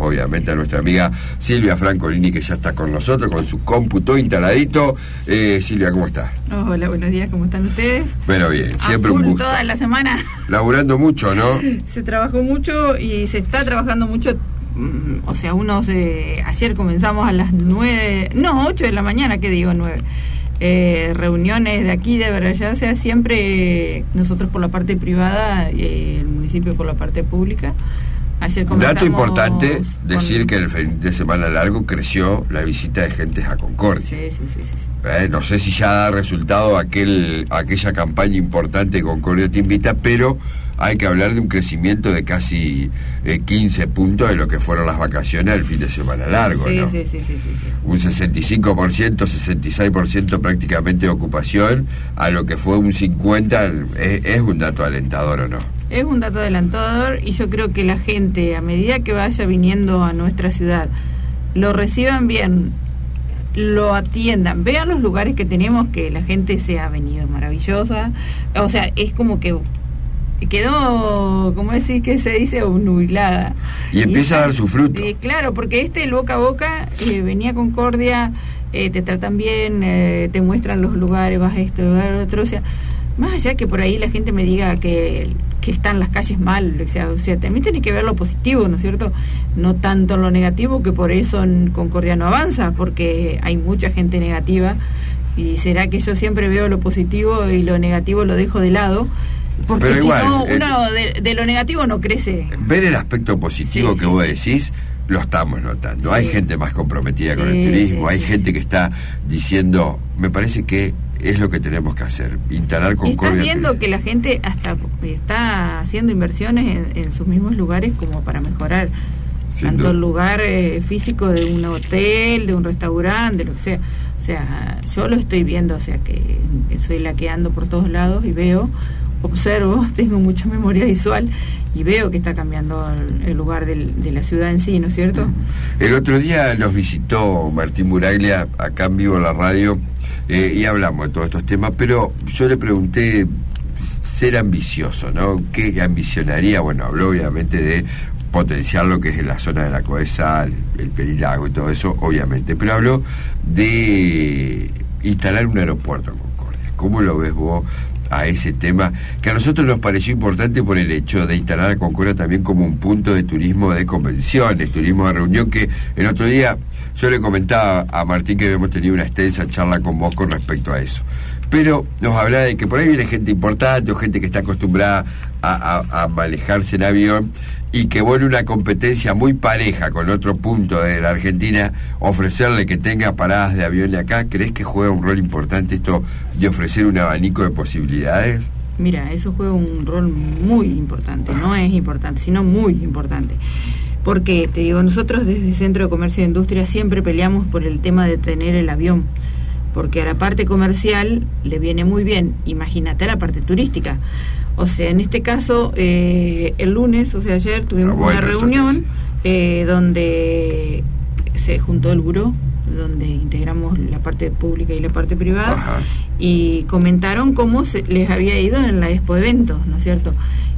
obviamente a nuestra amiga Silvia Francolini, que ya está con nosotros, con su cómputo instaladito. Silvia, ¿cómo estás? Hola, buenos días, ¿cómo están ustedes? Bueno, bien, siempre un gusto. Toda la semana. Laburando mucho, ¿no? Se trabajó mucho y se está trabajando mucho. O sea, ayer comenzamos a las 8 de la mañana, ¿qué digo? 9. Reuniones de aquí, de allá, o sea, siempre nosotros por la parte privada, el municipio por la parte pública. Ayer comenzamos. Dato importante, decir que el fin de semana largo creció la visita de gentes a Concordia. Sí. No sé si ya da resultado aquella campaña importante de Concordia Te Invita, pero hay que hablar de un crecimiento de casi 15 puntos de lo que fueron las vacaciones del fin de semana largo, ¿no? Sí. Un 65%, 66% prácticamente de ocupación, a lo que fue un 50%, es un dato alentador, ¿o no? Es un dato adelantador, y yo creo que la gente, a medida que vaya viniendo a nuestra ciudad, lo reciban bien, lo atiendan, vean los lugares que tenemos, que la gente se ha venido maravillosa. O sea, es como que quedó, ¿cómo decís que se dice? Nublada. Y empieza a dar su fruto. Claro, porque el boca a boca, venía a Concordia, te tratan bien, te muestran los lugares, vas a esto, vas a otro, o sea, más allá que por ahí la gente me diga que están las calles mal, o sea, también tiene que ver lo positivo, ¿no es cierto? No tanto lo negativo, que por eso en Concordia no avanza, porque hay mucha gente negativa, y será que yo siempre veo lo positivo y lo negativo lo dejo de lado, porque pero igual, si no, uno de lo negativo no crece. Ver el aspecto positivo que vos decís, lo estamos notando. Hay gente más comprometida con el turismo, hay gente que está diciendo, me parece que es lo que tenemos que hacer, instalar Concordia. Estás viendo que la gente hasta está haciendo inversiones en sus mismos lugares como para mejorar tanto el lugar físico de un hotel, de un restaurante, de lo que sea. O sea, yo lo estoy viendo, o sea, que soy la que ando por todos lados y veo, observo, tengo mucha memoria visual y veo que está cambiando el lugar de la ciudad en sí, ¿no es cierto? El otro día nos visitó Martín Buraglia acá en vivo en la radio, y hablamos de todos estos temas, pero yo le pregunté, ser ambicioso, ¿no? ¿Qué ambicionaría? Bueno, habló obviamente de potenciar lo que es en la zona de la Coesal, el Perilago y todo eso, obviamente, pero habló de instalar un aeropuerto en Concordia. ¿Cómo lo ves vos a ese tema? Que a nosotros nos pareció importante por el hecho de instalar a Concordia también como un punto de turismo de convenciones, turismo de reunión, que el otro día yo le comentaba a Martín que habíamos tenido una extensa charla con vos con respecto a eso. Pero nos hablaba de que por ahí viene gente importante o gente que está acostumbrada a manejarse en avión, y que bueno, una competencia muy pareja con otro punto de la Argentina, ofrecerle que tenga paradas de aviones acá. ¿Crees que juega un rol importante esto de ofrecer un abanico de posibilidades? Mira, eso juega un rol muy importante, no es importante, sino muy importante. Porque, te digo, nosotros desde el Centro de Comercio e Industria siempre peleamos por el tema de tener el avión, porque a la parte comercial le viene muy bien, imagínate a la parte turística. O sea, en este caso, el lunes, o sea, ayer tuvimos una reunión donde se juntó el buró, donde integramos la parte pública y la parte privada. Ajá. Y comentaron cómo les había ido en la Expo Eventos, ¿no es cierto?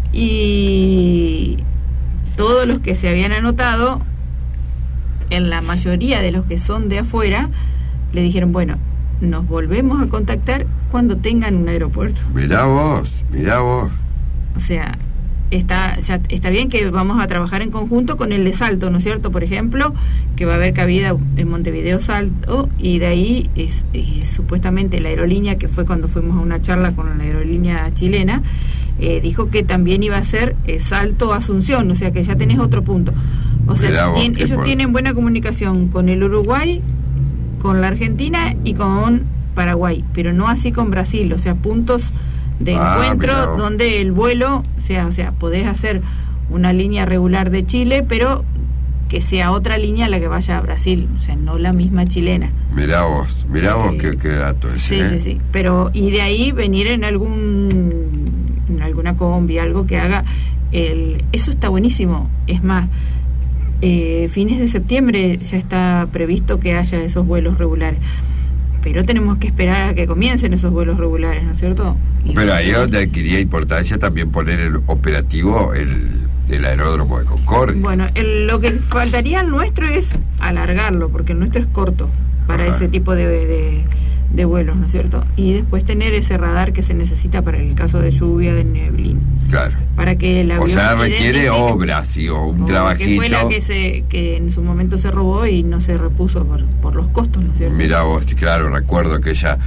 Y todos los que se habían anotado, en la mayoría de los que son de afuera, le dijeron, bueno, nos volvemos a contactar cuando tengan un aeropuerto. Mirá vos. O sea, está bien que vamos a trabajar en conjunto con el de Salto, ¿no es cierto? Por ejemplo, que va a haber cabida en Montevideo Salto, y de ahí es supuestamente la aerolínea, que fue cuando fuimos a una charla con la aerolínea chilena, dijo que también iba a ser Salto Asunción, o sea que ya tenés otro punto. O sea, ellos tienen buena comunicación con el Uruguay, con la Argentina y con Paraguay, pero no así con Brasil, o sea, puntos de encuentro donde el vuelo o sea, podés hacer una línea regular de Chile, pero que sea otra línea la que vaya a Brasil, o sea, no la misma chilena. Mirá vos qué dato ese. Sí, pero y de ahí venir en alguna combi, algo que haga eso está buenísimo. Es más, fines de septiembre ya está previsto que haya esos vuelos regulares, pero tenemos que esperar a que comiencen esos vuelos regulares, ¿no es cierto? Pero ahí es donde adquiría importancia también poner el operativo del aeródromo de Concordia. Bueno, lo que faltaría al nuestro es alargarlo, porque el nuestro es corto para ese tipo de vuelos, ¿no es cierto? Y después tener ese radar que se necesita para el caso de lluvia, de neblina. Claro. Para que el avión, o sea, requiere obras y un trabajito. Que fue la que en su momento se robó y no se repuso por los costos, ¿no es cierto? Mirá vos, claro, recuerdo que ya...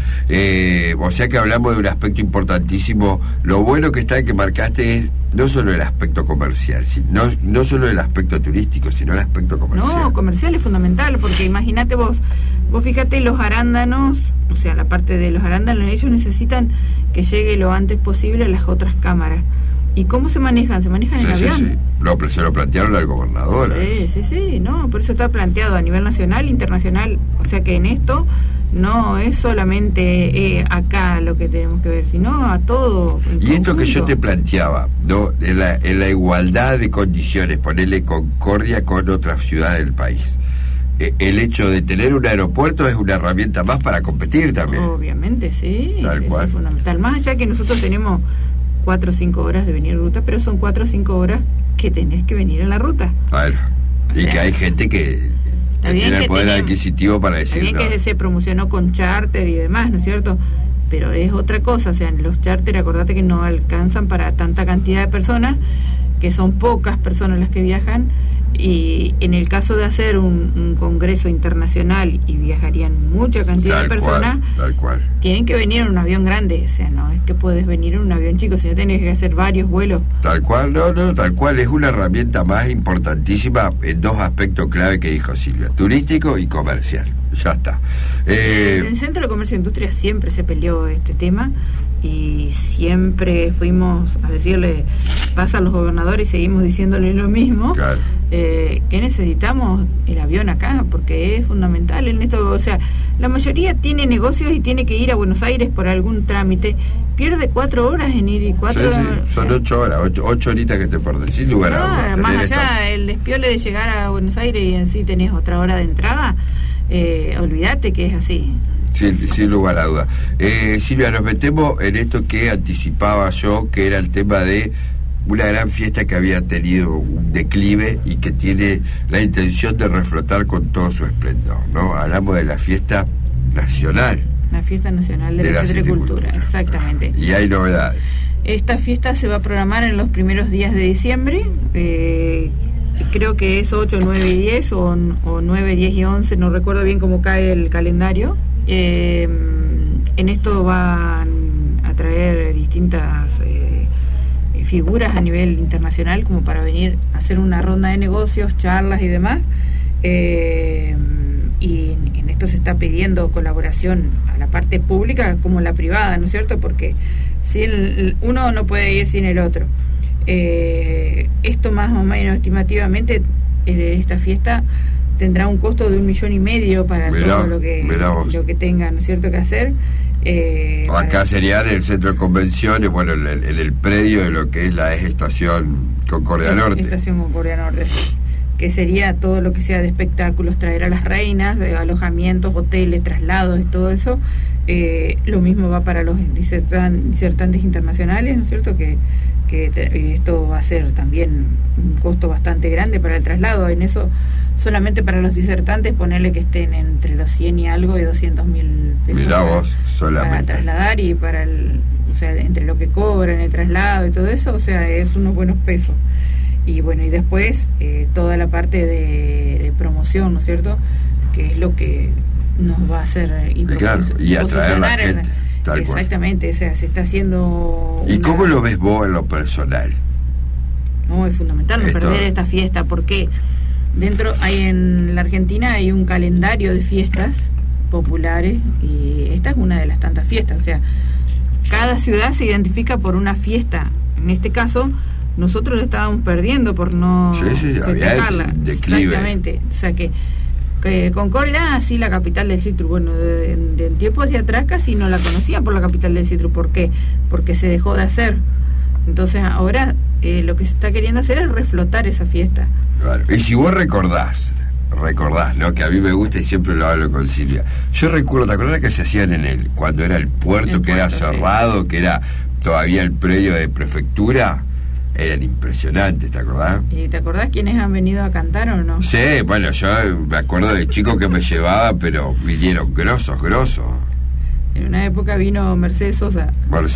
o sea que hablamos de un aspecto importantísimo. Lo bueno que está que marcaste es no solo el aspecto comercial, no solo el aspecto turístico, sino el aspecto comercial. No, comercial es fundamental, porque imagínate vos fíjate los arándanos, o sea, la parte de los arándanos, ellos necesitan que llegue lo antes posible a las otras cámaras. ¿Y cómo se manejan? Se manejan en avión. Sí. Se lo plantearon al gobernador. Sí, no, por eso está planteado a nivel nacional, internacional, o sea que en esto no es solamente acá lo que tenemos que ver, sino a todo. Y esto que yo te planteaba, ¿no? En la igualdad de condiciones, ponerle Concordia con otras ciudades del país. El hecho de tener un aeropuerto es una herramienta más para competir también. Obviamente, sí. Tal cual. Es fundamental. Más allá que nosotros tenemos 4 o 5 horas de venir en ruta, pero son 4 o 5 horas que tenés que venir en la ruta. Claro. Y que hay gente que tiene el poder adquisitivo para decir. También que se promocionó con charter y demás, ¿no es cierto? Pero es otra cosa, o sea, los charter, acordate que no alcanzan para tanta cantidad de personas, que son pocas personas las que viajan, y en el caso de hacer un congreso internacional y viajarían mucha cantidad de personas, tal cual, tienen que venir en un avión grande, o sea, no es que puedes venir en un avión chico, sino tenés que hacer varios vuelos. Tal cual, tal cual, es una herramienta más importantísima en 2 aspectos clave que dijo Silvia, turístico y comercial. Ya está. En el Centro de Comercio e Industria siempre se peleó este tema y siempre fuimos a decirle, pasan los gobernadores y seguimos diciéndole lo mismo. Claro. Que necesitamos el avión acá porque es fundamental en esto. O sea, la mayoría tiene negocios y tiene que ir a Buenos Aires por algún trámite, pierde 4 horas en ir y 4 horas. Son 8 horas, 8 horitas que te perdés, sin lugar a dudas. Más allá el despiole de llegar a Buenos Aires y en sí tenés otra hora de entrada, olvídate que es así. Sin lugar a duda. Silvia, nos metemos en esto que anticipaba yo, que era el tema de una gran fiesta que había tenido un declive y que tiene la intención de reflotar con todo su esplendor, ¿no? Hablamos de la fiesta nacional. La fiesta nacional de la citricultura, exactamente. Y hay novedades. Esta fiesta se va a programar en los primeros días de diciembre, creo que es 8, 9 y 10 o 9, 10 y 11, no recuerdo bien cómo cae el calendario. En esto van a traer distintas figuras a nivel internacional como para venir a hacer una ronda de negocios, charlas y demás. Y en esto se está pidiendo colaboración a la parte pública como la privada, ¿no es cierto? Porque uno no puede ir sin el otro. Esto más o menos estimativamente, esta fiesta tendrá un costo de 1,5 millones para todo lo que tengan, ¿no es cierto?, que hacer. Acá sería en el centro de convenciones, bueno, en el predio de lo que es la estación Concordia Norte. Estación Concordia Norte, sí. Que sería todo lo que sea de espectáculos, traer a las reinas, de alojamientos, hoteles, traslados y todo eso. Lo mismo va para los disertantes internacionales, ¿no es cierto?, que esto va a ser también un costo bastante grande para el traslado. En eso, solamente para los disertantes, ponerle que estén entre los 100 y algo y 200.000 pesos. Mirá vos, solamente. Para trasladar y para o sea, entre lo que cobran, el traslado y todo eso, o sea, es unos buenos pesos. Y bueno, y después toda la parte de promoción, ¿no es cierto?, que es lo que nos va a hacer y atraer a la gente. Exactamente, o sea, se está haciendo... ¿Y cómo lo ves vos en lo personal? No, es fundamental no perder esta fiesta, porque en la Argentina hay un calendario de fiestas populares y esta es una de las tantas fiestas, o sea, cada ciudad se identifica por una fiesta. En este caso, nosotros lo estábamos perdiendo por no festejarla. Exactamente, o sea que Concordia, sí, la capital del citro. Bueno, de tiempos de atrás casi no la conocían por la capital del citro. ¿Por qué? Porque se dejó de hacer. Entonces ahora lo que se está queriendo hacer es reflotar esa fiesta. Claro. Y si vos recordás, ¿no?, que a mí me gusta y siempre lo hablo con Silvia. Yo recuerdo, ¿te acordás que se hacían cuando era el puerto, era cerrado, sí, que era todavía el predio de prefectura? eran impresionantes, ¿te acordás? ¿Y te acordás quiénes han venido a cantar o no? Sí, bueno, yo me acuerdo de chicos que me llevaba, pero vinieron grosos. En una época vino Mercedes Sosa.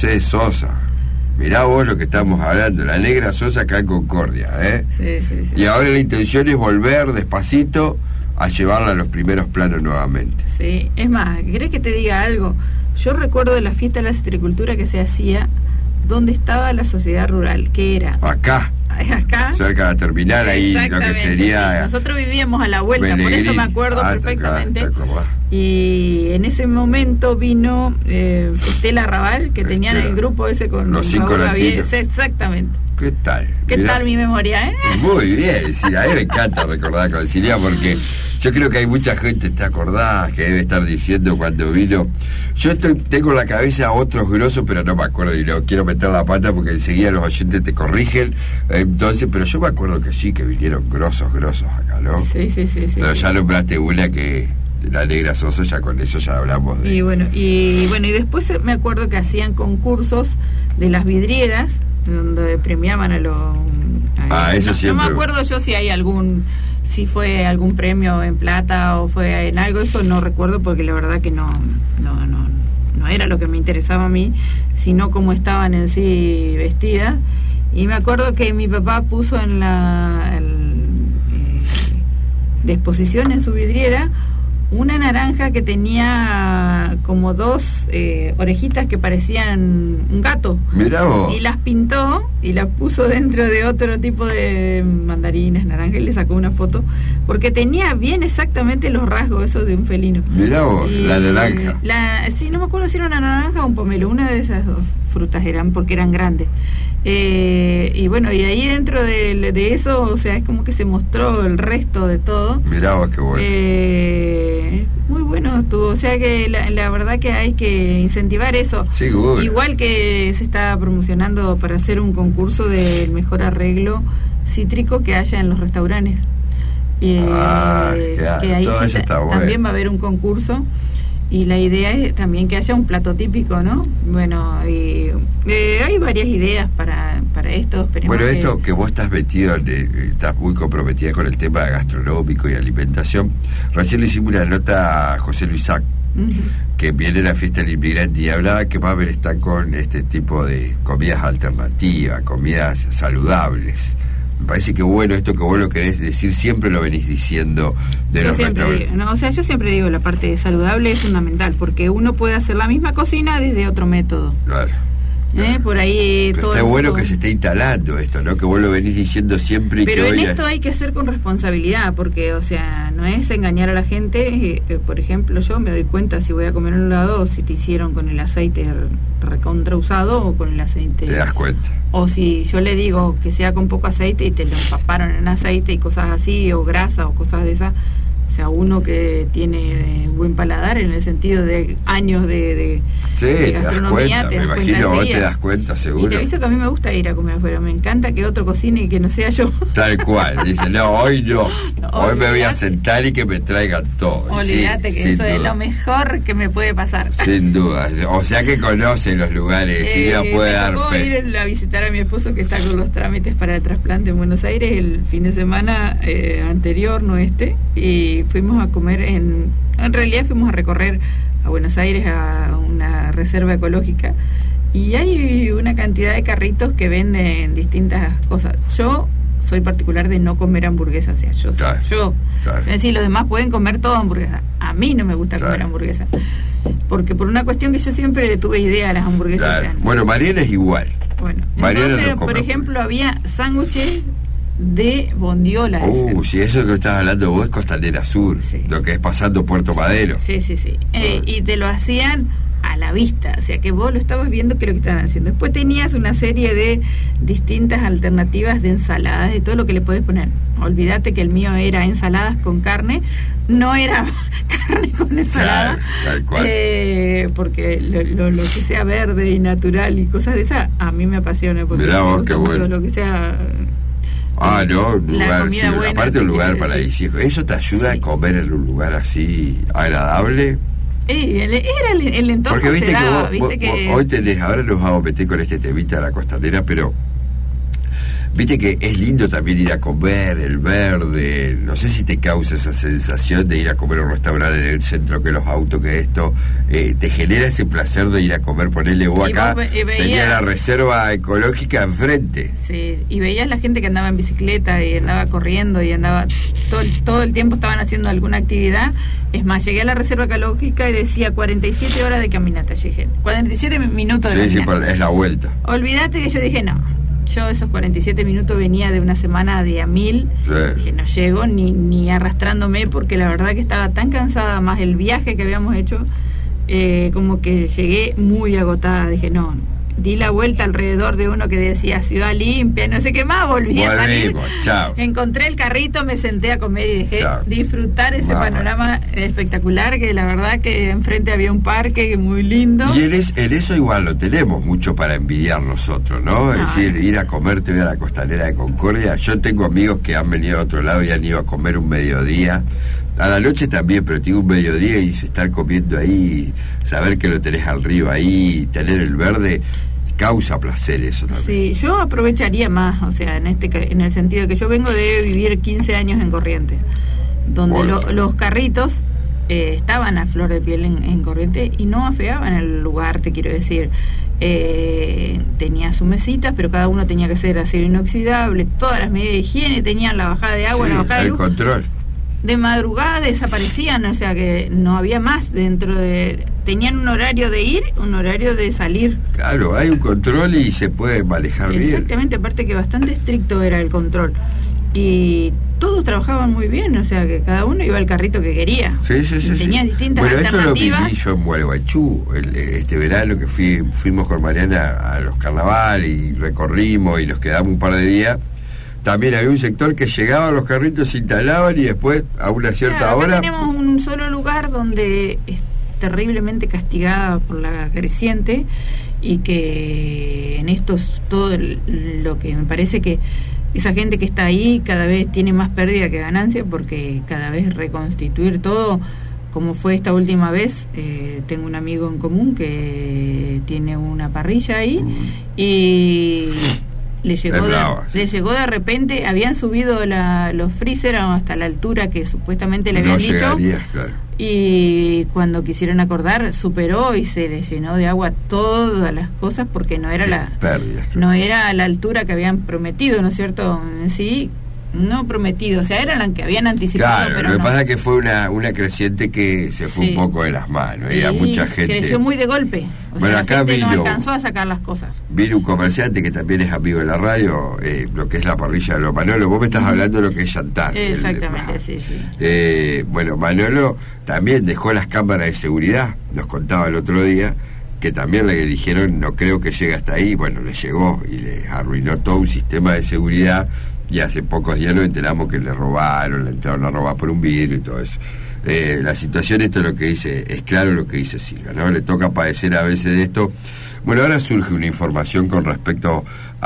Mirá vos lo que estamos hablando, la Negra Sosa acá en Concordia, ¿eh? Sí. Y ahora la intención es volver despacito a llevarla a los primeros planos nuevamente. Sí, es más, ¿querés que te diga algo? Yo recuerdo de la fiesta de la citricultura que se hacía donde estaba la sociedad rural, que era... Acá, cerca de la terminal, ahí lo que sería... Sí. Nosotros vivíamos a la vuelta, Belegrini. Por eso me acuerdo perfectamente. ¿Te acordás? Y en ese momento vino Estela Raval, que tenían el grupo ese con los 5 latinos. Exactamente. ¿Qué tal? ¿Qué tal mi memoria, Muy bien, sí, a mí me encanta recordar con Silvia, porque yo creo que hay mucha gente, ¿te acordás? Que debe estar diciendo cuando vino. Yo tengo en la cabeza a otros grosos, pero no me acuerdo y no quiero meter la pata porque enseguida los oyentes te corrigen. Entonces, pero yo me acuerdo que sí, que vinieron grosos acá, ¿no? Sí. Pero ya nombraste una que... La Negra Sosa, ya con eso ya hablamos de... Y bueno, y después me acuerdo que hacían concursos de las vidrieras, donde premiaban a los... eso siempre... No me acuerdo yo si fue algún premio en plata o fue en algo, eso no recuerdo porque la verdad que no era lo que me interesaba a mí, sino cómo estaban en sí vestidas. Y me acuerdo que mi papá puso en la de exposición en su vidriera una naranja que tenía como 2 orejitas que parecían un gato. Mirá vos. Y las pintó y las puso dentro de otro tipo de mandarinas, naranja, y le sacó una foto porque tenía bien exactamente los rasgos esos de un felino. Mirá vos, la naranja. Sí, no me acuerdo si era una naranja o un pomelo, una de esas 2 frutas eran, porque eran grandes. Y bueno, y ahí dentro de eso, o sea, es como que se mostró el resto de todo. Mirá vos, qué bueno. Muy bueno estuvo, o sea que la verdad que hay que incentivar eso. Seguro. Igual que se está promocionando para hacer un concurso del mejor arreglo cítrico que haya en los restaurantes. Claro, que ahí todo eso está bueno. También va a haber un concurso. Y la idea es también que haya un plato típico, ¿no? Bueno, y hay varias ideas para esto. Bueno, esto que vos estás metido, estás muy comprometida con el tema gastronómico y alimentación. Recién le hicimos una nota a José Luis Sac, que viene a la fiesta del inmigrante y hablaba que va a haber están con este tipo de comidas alternativas, comidas saludables. Me parece que bueno esto que vos lo querés decir, siempre lo venís diciendo de los restaurantes. Yo siempre digo, la parte saludable es fundamental, porque uno puede hacer la misma cocina desde otro método. Claro. Por ahí pero está bueno que se esté instalando esto, ¿no? Que vos lo venís diciendo siempre y pero que en hoy esto hay que hacer con responsabilidad, porque, o sea, no es engañar a la gente. Por ejemplo, yo me doy cuenta si voy a comer en un lado o si te hicieron con el aceite recontra usado o con el aceite... Te das cuenta. O si yo le digo que sea con poco aceite y te lo empaparon en aceite y cosas así, o grasa o cosas de esas. O sea, uno que tiene buen paladar en el sentido de años de gastronomía, te das cuenta, me imagino vos te das cuenta, seguro. Y te aviso que a mí me gusta ir a comer afuera, me encanta que otro cocine y que no sea yo. Tal cual, dice, no, hoy no, hoy me voy a sentar y que me traigan todo. Olvídate que eso es lo mejor que me puede pasar. Sin duda, o sea que conoce los lugares y me puede dar fe. Ir a visitar a mi esposo que está con los trámites para el trasplante en Buenos Aires el fin de semana anterior, no este, y fuimos a comer en realidad fuimos a recorrer a Buenos Aires a una reserva ecológica y hay una cantidad de carritos que venden distintas cosas. Yo soy particular de no comer hamburguesas, o sea, es decir, los demás pueden comer todo hamburguesa, a mí no me gusta comer hamburguesa, porque por una cuestión que yo siempre le tuve idea a las hamburguesas. Bueno, Mariana es igual. Bueno, Mariana entonces, no come por ejemplo, había sándwiches de bondiola. Si eso que estás hablando vos es Costanera Sur, lo que es pasando Puerto Madero. Sí. Y te lo hacían a la vista, o sea que vos lo estabas viendo que lo que estaban haciendo. Después tenías una serie de distintas alternativas de ensaladas, de todo lo que le podés poner. Olvídate que el mío era ensaladas con carne, no era carne con ensalada, tal cual. Porque lo que sea verde y natural y cosas de esas, a mí me apasiona. Porque mirá vos, qué bueno. Lo que sea... no, un lugar, sí, buena, aparte un lugar paradisíaco. ¿Eso te ayuda a comer en un lugar así agradable? Era el entorno. Porque viste que vos hoy tenés, ahora nos vamos a meter con este temita de la costanera, pero Viste que es lindo también ir a comer, el verde, no sé si te causa esa sensación de ir a comer a un restaurante en el centro, que los autos, que esto, te genera ese placer de ir a comer, ponerle vos acá, tenía la reserva ecológica enfrente. Sí, y veías la gente que andaba en bicicleta y andaba corriendo y andaba, todo el tiempo estaban haciendo alguna actividad. Es más, llegué a la reserva ecológica y decía 47 horas de caminata, llegué, 47 minutos de caminata. Sí, es la vuelta. Olvídate que yo dije, no, yo esos 47 minutos venía de una semana de a 1000, dije, no llego ni arrastrándome, porque la verdad que estaba tan cansada, más el viaje que habíamos hecho, como que llegué muy agotada. Dije, no, di la vuelta alrededor de uno que decía Ciudad Limpia, no sé qué más, volví a salir. Chao. Encontré el carrito, me senté a comer y dejé disfrutar ese panorama espectacular, que la verdad que enfrente había un parque muy lindo. Y en eso igual lo tenemos mucho para envidiar nosotros, ¿no? Es decir, ir a comer, te voy a la costanera de Concordia. Yo tengo amigos que han venido a otro lado y han ido a comer un mediodía. A la noche también, pero tengo un mediodía y se estar comiendo ahí, saber que lo tenés al río ahí, tener el verde, causa placer eso también. Sí, yo aprovecharía más, o sea, en el sentido de que yo vengo de vivir 15 años en Corrientes, donde los carritos estaban a flor de piel en Corrientes y no afeaban el lugar, te quiero decir. Tenía sus mesitas, pero cada uno tenía que ser acero inoxidable, todas las medidas de higiene, tenían la bajada de agua, la bajada de luz. El control. De madrugada desaparecían, o sea que no había más dentro de... Tenían un horario de ir, un horario de salir. Claro, hay un control y se puede manejar bien. Exactamente, aparte que bastante estricto era el control. Y todos trabajaban muy bien, o sea que cada uno iba al carrito que quería. Sí. Tenía distintas alternativas. Esto lo viví yo en Gualeguaychú, este verano que fuimos con Mariana a los carnavales y recorrimos y nos quedamos un par de días. También había un sector que llegaba, los carritos se instalaban y después a una cierta hora... Tenemos un solo lugar donde es terriblemente castigada por la creciente y que en esto es todo lo que me parece que esa gente que está ahí cada vez tiene más pérdida que ganancia, porque cada vez reconstituir todo, como fue esta última vez. Tengo un amigo en común que tiene una parrilla ahí y... Le llegó de repente, habían subido los freezer hasta la altura que supuestamente le habían dicho, claro. Y cuando quisieron acordar, superó y se le llenó de agua todas las cosas, porque no era no era a la altura que habían prometido, ¿no es cierto? Sí, no prometido, o sea, eran las que habían anticipado. Claro, pero lo que pasa es que fue una creciente que se fue un poco de las manos, y a mucha gente... Creció muy de golpe, bueno, acá no alcanzó a sacar las cosas. Vino un comerciante que también es amigo de la radio, lo que es la parrilla de los Manolo. Vos me estás hablando de lo que es Yantar. Exactamente, sí. Bueno, Manolo también dejó las cámaras de seguridad, nos contaba el otro día, que también le dijeron, no creo que llegue hasta ahí. Bueno, le llegó y le arruinó todo un sistema de seguridad. Y hace pocos días nos enteramos que le entraron a robar por un vidrio y todo eso. La situación, esto es lo que dice, es claro lo que dice Silvia, ¿no? Le toca padecer a veces de esto. Bueno, ahora surge una información con respecto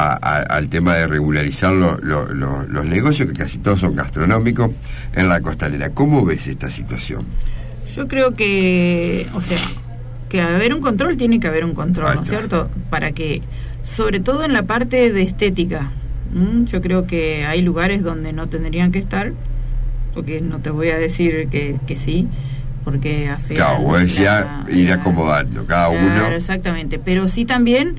al tema de regularizar los negocios, que casi todos son gastronómicos, en la costanera. ¿Cómo ves esta situación? Yo creo que, o sea, que haber un control, tiene que haber un control, ¿no es cierto? Para que, sobre todo en la parte de estética, yo creo que hay lugares donde no tendrían que estar, porque no te voy a decir que sí, porque afecta. Claro, vos decías ir acomodando cada uno. Exactamente, pero sí también,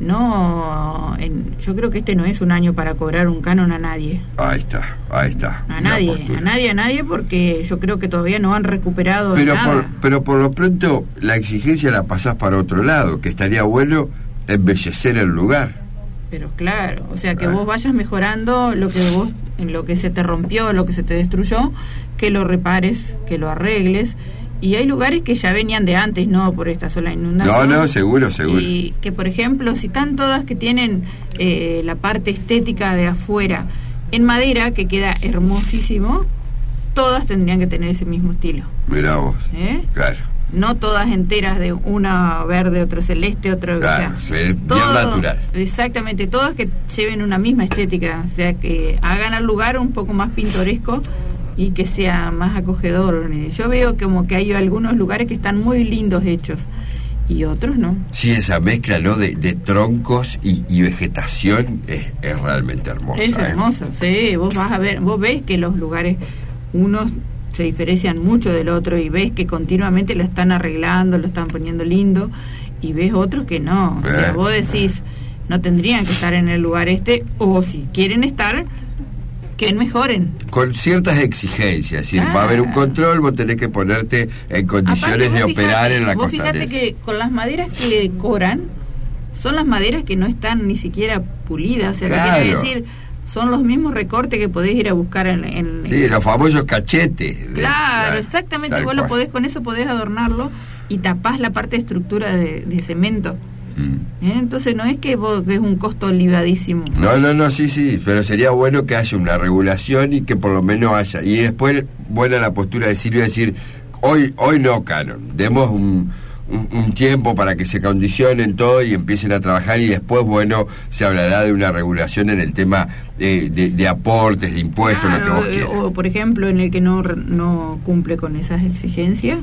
yo creo que este no es un año para cobrar un canon a nadie. Ahí está. A nadie, porque yo creo que todavía no han recuperado nada. Pero por lo pronto la exigencia la pasás para otro lado, que estaría bueno embellecer el lugar. Pero claro, o sea, que vos vayas mejorando lo que se te rompió, lo que se te destruyó, que lo repares, que lo arregles. Y hay lugares que ya venían de antes, no por esta sola inundación. No, seguro. Y que, por ejemplo, si están todas que tienen la parte estética de afuera en madera, que queda hermosísimo, todas tendrían que tener ese mismo estilo. Mirá vos, claro. No todas enteras, de una verde, otro celeste, otro... Claro, o sea, bien natural. Exactamente, todas que lleven una misma estética, o sea, que hagan al lugar un poco más pintoresco y que sea más acogedor. Yo veo como que hay algunos lugares que están muy lindos hechos y otros no. Sí, esa mezcla, ¿no?, de troncos y vegetación es realmente hermosa. Es hermosa, sí, vos vas a ver, vos ves que los lugares, unos se diferencian mucho del otro y ves que continuamente lo están arreglando, lo están poniendo lindo, y ves otros que no. O sea, vos decís, no tendrían que estar en el lugar o si quieren estar, que mejoren. Con ciertas exigencias, es decir, va a haber un control, vos tenés que ponerte en condiciones de operar en la costanera. Vos fíjate que con las maderas que decoran, son las maderas que no están ni siquiera pulidas, o sea, claro. Quiere decir, son los mismos recortes que podés ir a buscar en sí, los famosos cachetes. Claro, exactamente, vos lo podés, con eso podés adornarlo y tapás la parte de estructura de cemento. Entonces no es que es un costo elevadísimo. No, sí, pero sería bueno que haya una regulación y que por lo menos haya. Y después, buena la postura de Silvia, decir, hoy no, Canon, demos un tiempo para que se condicionen todo y empiecen a trabajar, y después, bueno, se hablará de una regulación en el tema de aportes, de impuestos, claro, lo que vos quieras. O, por ejemplo, en el que no cumple con esas exigencias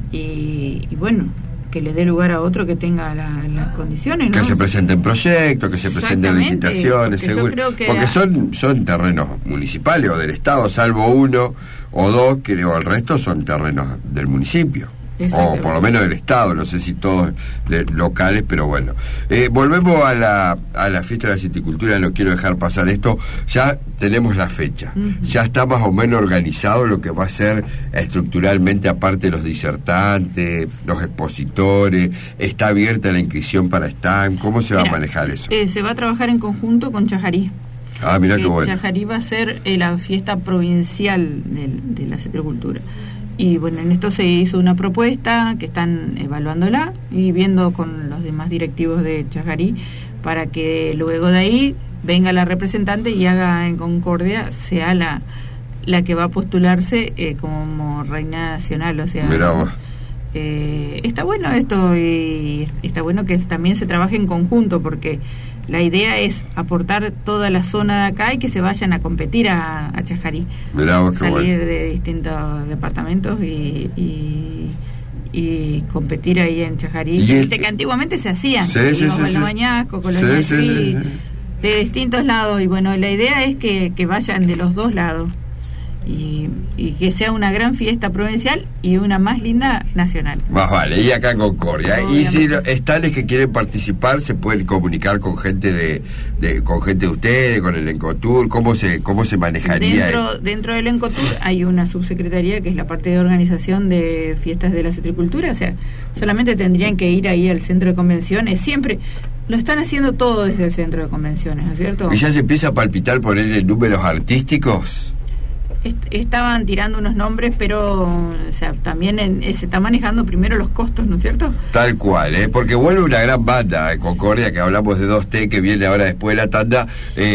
y bueno, que le dé lugar a otro que tenga las condiciones, ¿no? Que se presenten proyectos, que se presenten licitaciones, seguro. Porque son terrenos municipales o del Estado, salvo uno o dos, creo, el resto son terrenos del municipio. O por lo menos del Estado, no sé si todos locales, pero bueno. Volvemos a la fiesta de la Citicultura, no quiero dejar pasar esto. Ya tenemos la fecha, ya está más o menos organizado lo que va a ser estructuralmente, aparte de los disertantes, los expositores, está abierta la inscripción para stand. ¿Cómo se va a manejar eso? Se va a trabajar en conjunto con Chajarí. Mirá qué bueno. Chajarí va a ser la fiesta provincial de la Citicultura. Y bueno, en esto se hizo una propuesta que están evaluándola y viendo con los demás directivos de Chajarí para que luego de ahí venga la representante y haga en concordia, sea la que va a postularse como reina nacional. O sea, está bueno esto, y está bueno que también se trabaje en conjunto, porque la idea es aportar toda la zona de acá y que se vayan a competir a Chajarí. Salir de distintos departamentos y competir ahí en Chajarí. Que antiguamente se hacían. Bañasco, de distintos lados. Y bueno, la idea es que vayan de los dos lados. Y que sea una gran fiesta provincial y una más linda nacional. Más vale, y acá en Concordia. Y si están que quieren participar, se pueden comunicar con gente de ustedes, con el Encotur. ¿Cómo se manejaría? Dentro del Encotur hay una subsecretaría que es la parte de organización de fiestas de la Citicultura. O sea, solamente tendrían que ir ahí al centro de convenciones. Siempre lo están haciendo todo desde el centro de convenciones, ¿no es cierto? ¿Y ya se empieza a palpitar por él números artísticos? Estaban tirando unos nombres, pero o sea, también se está manejando primero los costos, ¿no es cierto? Tal cual, porque vuelve una gran banda en Concordia, que hablamos de 2T, que viene ahora después de la tanda,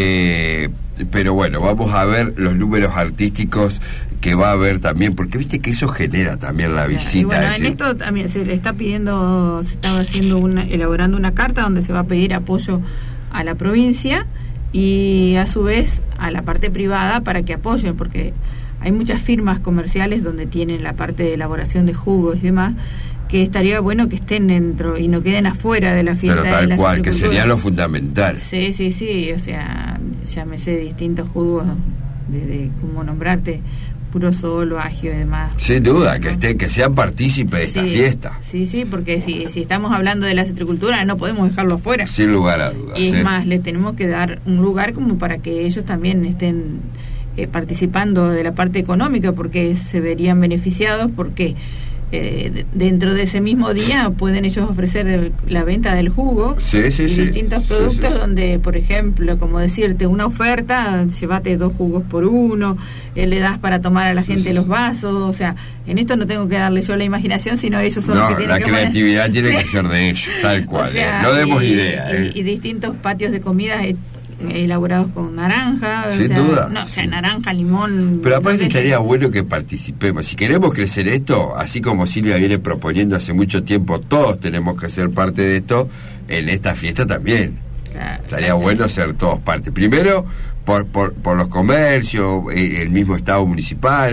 pero bueno, vamos a ver los números artísticos que va a haber también, porque viste que eso genera también la visita. Y bueno, en esto también se le está pidiendo, se estaba elaborando una carta donde se va a pedir apoyo a la provincia y a su vez a la parte privada para que apoyen, porque hay muchas firmas comerciales donde tienen la parte de elaboración de jugos y demás, que estaría bueno que estén dentro y no queden afuera de la fiesta. Pero tal cual, que sería lo fundamental. Sí, o sea, llámese distintos jugos, desde cómo nombrarte, puro sol, agio y demás. Sin duda, ¿no? que sean partícipes de esta fiesta. Sí, porque si estamos hablando de la citricultura no podemos dejarlo afuera. Sin lugar a dudas. Y es más, le tenemos que dar un lugar como para que ellos también estén participando de la parte económica, porque se verían beneficiados, porque dentro de ese mismo día pueden ellos ofrecer la venta del jugo y distintos productos donde, por ejemplo, como decirte, una oferta, llévate 2 jugos por 1, le das para tomar a la gente los vasos. O sea, en esto no tengo que darle yo la imaginación, sino ellos son los que tienen la creatividad tiene que ser de ellos, tal cual. O sea, no demos idea. Y distintos patios de comida elaborados con naranja, sin duda. Naranja, limón. Pero aparte estaría bueno que participemos. Si queremos crecer esto, así como Silvia viene proponiendo hace mucho tiempo, todos tenemos que ser parte de esto, en esta fiesta también. Claro, estaría bueno ser todos parte. Primero, por los comercios, el mismo Estado municipal,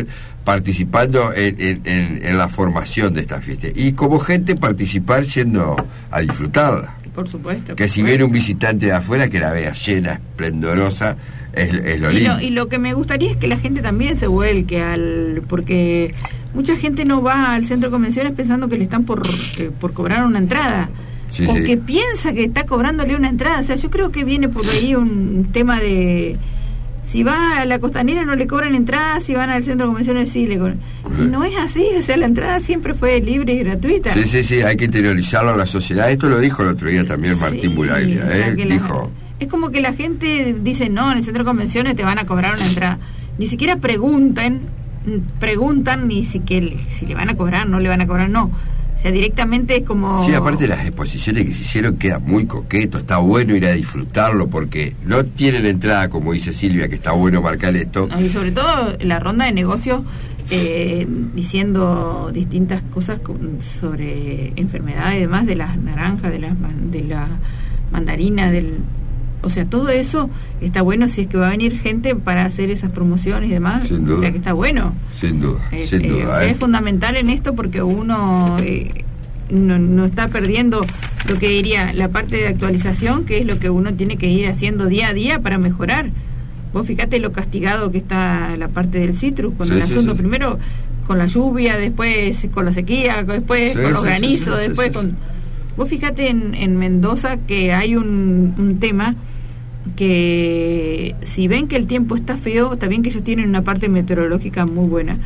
participando en la formación de esta fiesta. Y como gente participar yendo a disfrutarla. Por supuesto. Que si viene un visitante de afuera, que la vea llena, esplendorosa, es lo lindo. Y lo que me gustaría es que la gente también se vuelque porque mucha gente no va al centro de convenciones pensando que le están por cobrar una entrada. Sí, o sí. que piensa que está cobrándole una entrada. O sea, yo creo que viene por ahí un tema de... Si va a la Costanera no le cobran entrada, si van al centro de convenciones sí le cobran. Y no es así, o sea, la entrada siempre fue libre y gratuita. Sí, hay que interiorizarlo a la sociedad. Esto lo dijo el otro día también Martín Bulaglia, o sea, dijo... Es como que la gente dice, no, en el centro de convenciones te van a cobrar una entrada. Ni siquiera preguntan ni siquiera si le van a cobrar, no le van a cobrar, no. O sea, directamente es como... Sí, aparte las exposiciones que se hicieron queda muy coqueto, está bueno ir a disfrutarlo porque no tienen entrada, como dice Silvia, que está bueno marcar esto. No, y sobre todo la ronda de negocios diciendo distintas cosas sobre enfermedades y demás, de las naranjas, de la mandarina, o sea, todo eso está bueno si es que va a venir gente para hacer esas promociones y demás. Sin duda. O sea, que está bueno. Sin duda. O sea, es fundamental en esto porque uno no está perdiendo lo que diría la parte de actualización, que es lo que uno tiene que ir haciendo día a día para mejorar. Vos fíjate lo castigado que está la parte del citrus con el asunto, primero con la lluvia, después con la sequía, después con los granizos, después con... Vos fíjate en Mendoza que hay un tema que si ven que el tiempo está feo, está bien que ellos tienen una parte meteorológica muy buena,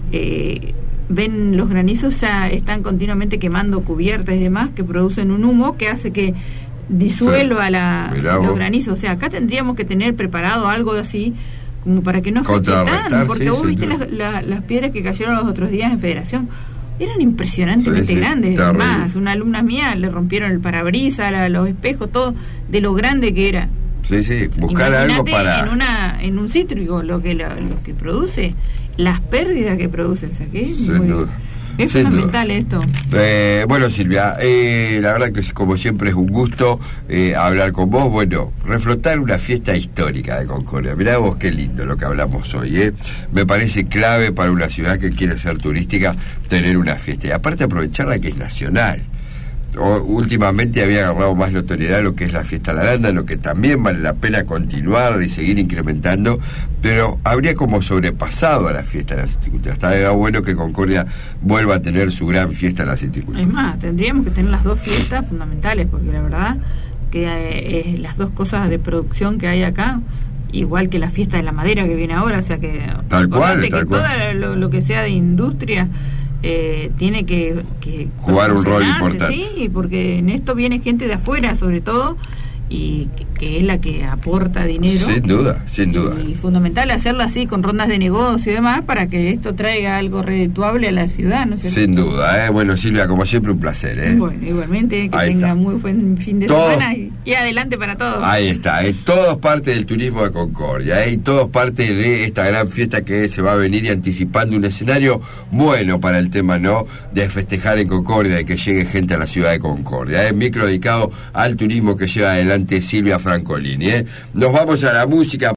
ven los granizos ya están continuamente quemando cubiertas y demás que producen un humo que hace que disuelva los granizos. O sea, acá tendríamos que tener preparado algo así como para que no afecte tanto, porque vos viste las piedras que cayeron los otros días en Federación, eran impresionantemente grandes. Además, una alumna mía le rompieron el parabrisas, los espejos, todo de lo grande que era. Buscar imagínate algo para... en un cítrico lo que produce, las pérdidas que produce, o sea, que es fundamental esto. Bueno, Silvia, la verdad que como siempre es un gusto hablar con vos. Bueno, reflotar una fiesta histórica de Concordia. Mirá vos qué lindo lo que hablamos hoy, Me parece clave para una ciudad que quiere ser turística tener una fiesta y aparte aprovecharla que es nacional. Últimamente había agarrado más notoriedad lo que es la fiesta La Aranda, lo que también vale la pena continuar y seguir incrementando, pero habría como sobrepasado a la fiesta de la Citicultura. Estaría bueno que Concordia vuelva a tener su gran fiesta en la Citicultura. Es más, tendríamos que tener las dos fiestas fundamentales, porque la verdad que las dos cosas de producción que hay acá, igual que la fiesta de la madera que viene ahora, o sea que tal cual. Todo lo que sea de industria tiene que jugar un rol importante. Sí, porque en esto viene gente de afuera sobre todo y que es la que aporta dinero. Sin duda. Y fundamental hacerlo así con rondas de negocio y demás para que esto traiga algo redituable a la ciudad, ¿no es cierto? Sin duda, Bueno, Silvia, como siempre un placer, Bueno, igualmente, que tenga muy buen fin de semana y adelante para todos. Ahí está, todo es parte del turismo de Concordia, y todo es parte de esta gran fiesta que se va a venir y anticipando un escenario bueno para el tema, ¿no?, de festejar en Concordia y que llegue gente a la ciudad de Concordia. Micro dedicado al turismo que lleva adelante Silvia Francolini. Nos vamos a la música.